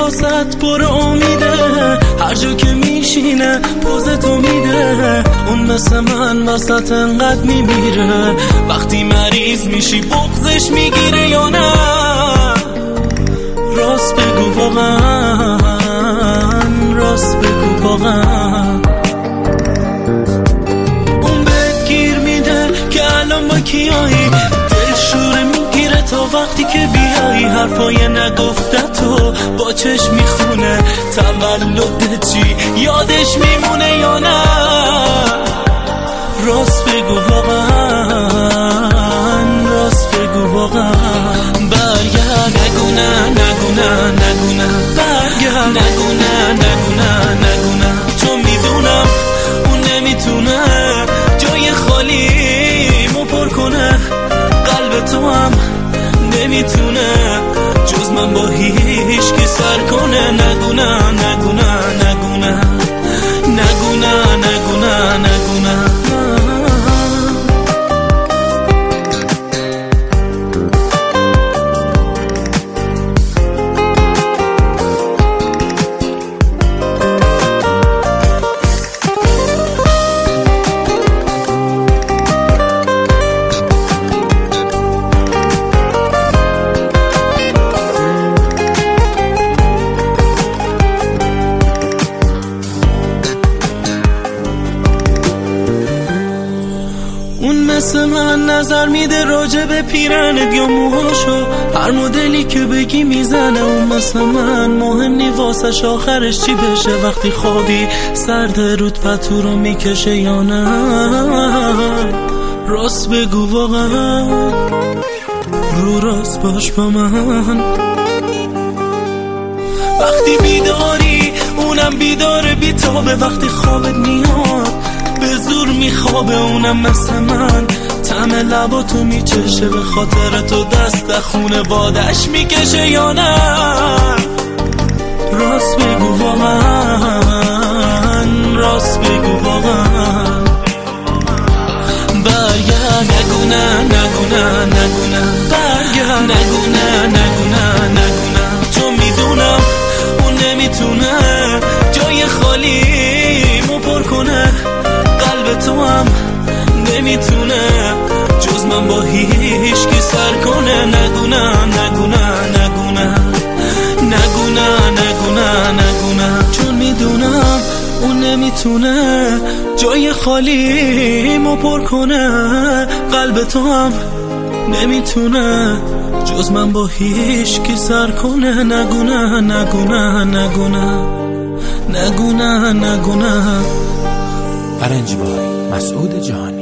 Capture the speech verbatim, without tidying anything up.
واسط پر امیده، هر جا که میشینه پوزتو میده. اون مثل من واسط انقدر میمیره، وقتی مریض میشی بغضش میگیره یا نه؟ راست بگو واقعا، راست بگو واقعا. اون بهت گیر میده که الان با کیایی، دلشوره میگیره تا وقتی که بیایی. حرفای نگفتتو با چشم میخونه، تولدت چی یادش میمونه یا نه؟ راست بگو واقعا، راست بگو واقعا. برگرد نگو نه، نگو نه، نگو نه، برگرد نگو نه، نگو نه، نگو نه. چون میدونم اون نمیتونه جای خالی مو پر کنه، قلب تو هم نمیتونه جز من با هیچ کی سر کنه. نگو نه، نگو نه، نگو نه، نگو نه، نگو نه، نگو نه. اون مثل من نظر میده راجع به پیرنت یا موهاشو، هر مدلی که بگی میزنه. اون مثل من مهم نی واسش آخرش چی بشه، وقتی خوابی سرد رود پتو رو میکشه یا نه؟ راست بگو واقعا، رو راست باش با من. وقتی بیداری اونم بیداره بیتابه، وقتی خوابت میاد به زور میخوابه. اونم مثل من طعم لباتو میچشه، به خاطر تو دست خونه بادش میکشه یا نه؟ راست بگو واقعا، راست بگو واقعا. برگرد نگو نه، نگو نه، نگو نه، برگرد نگو نه، نگو نه، نگو نه. چون میدونم اون نمیتونه جای خالی مو پر کنه، قلب تو هم نمیتونه جز من با هیچ کی سر کنه. نگو نه، نگو نه، نگو نه، نگو نه، نگو نه، نگو نه. چون میدونم اون نمیتونه جای خالی مو پر کنه، قلب تو هم نمیتونه جز من با هیچ کی سر کنه. نگو نه، نگو نه، نگو نه، نگو نه، نگو نه. ارنج بای مسعود جهانی.